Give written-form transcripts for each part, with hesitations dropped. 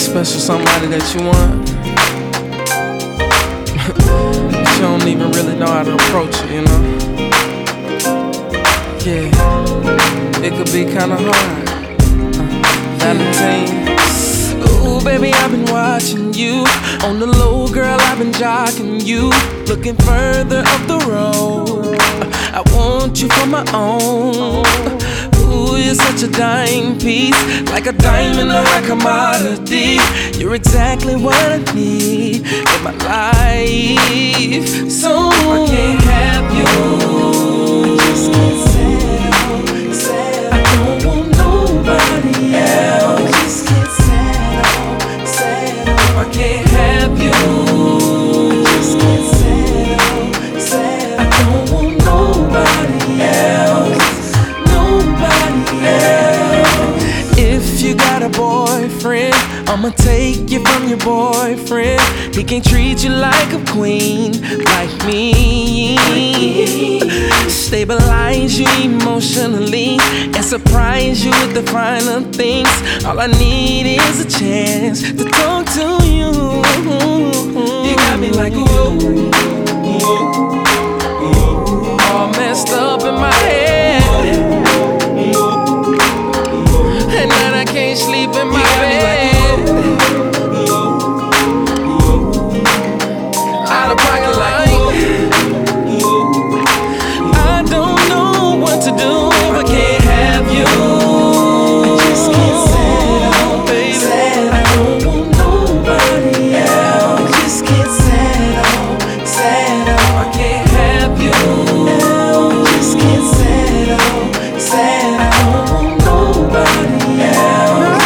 special somebody that you want, but you don't even really know how to approach it, you know? Yeah, it could be kinda hard. Valentine. Ooh, baby, I've been watching you. On the low, girl, I've been jocking you. Looking further up the road, I want you for my own. Ooh, you're such a dime piece, like a diamond or a commodity. You're exactly what I need in my life. So I can't have you. I just can't settle. I don't want nobody else. I just can't settle. I can't have you. I just can't settle. I don't want nobody else. If you got a boyfriend, I'ma take you from your boyfriend. He can treat you like a queen, like me. Stabilize you emotionally and surprise you with the finer things. All I need is a chance to talk to you. You got me like ooh, all messed up in my head. And now I can't sleep in my bed. Out of pocket like I don't know what to do if I can't have you. I just can't settle, baby. I don't want nobody else. I just can't settle. I can't have you. I just can't settle. I don't want nobody else.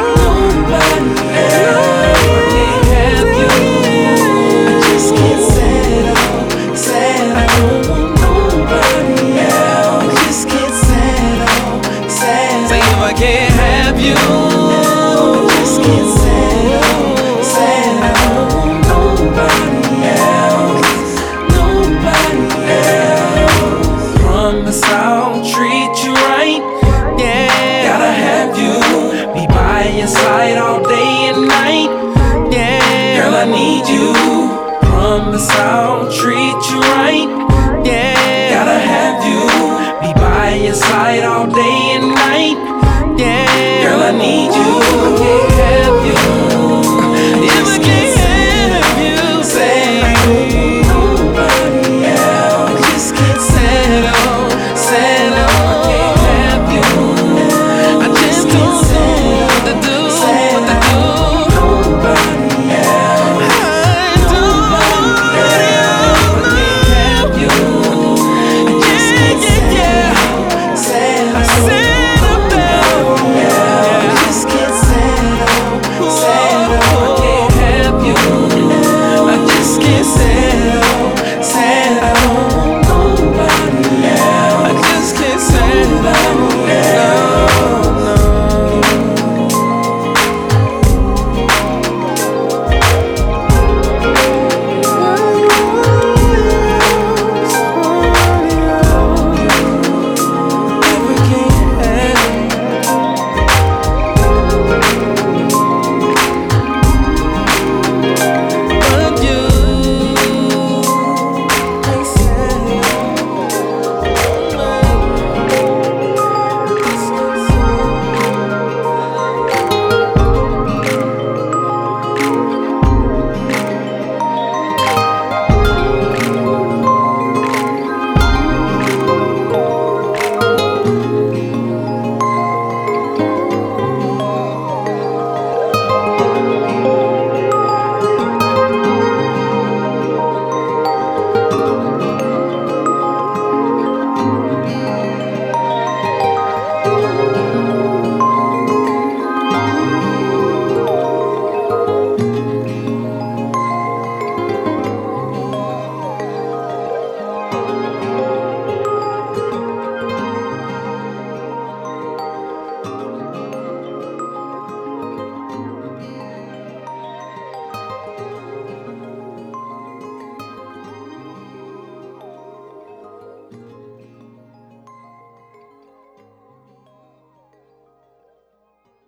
I can't have you. Just can't settle. I don't want nobody else. Nobody else. Promise I'll